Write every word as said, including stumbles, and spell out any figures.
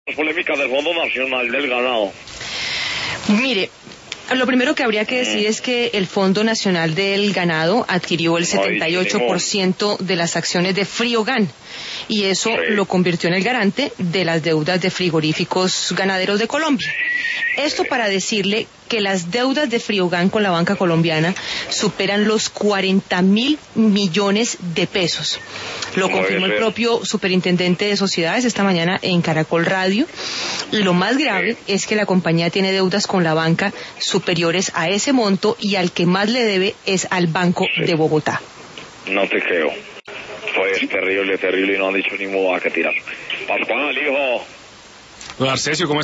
Polémica del Fondo Nacional del Ganado. Mire, lo primero que habría que decir es que el Fondo Nacional del Ganado adquirió el setenta y ocho por ciento de las acciones de Friogan y eso Sí. lo convirtió en el garante de las deudas de frigoríficos ganaderos de Colombia. Esto para decirle que las deudas de Friogan con la banca colombiana superan los cuarenta mil millones de pesos. Lo Puede confirmó el ser. propio superintendente de sociedades esta mañana en Caracol Radio. Y lo más grave es que la compañía tiene deudas con la banca superiores a ese monto y al que más le debe es al Banco Sí. de Bogotá. No te creo. Fue terrible, terrible y no han dicho ni modo a qué tirar. Pascual, hijo. Don Arcesio, ¿cómo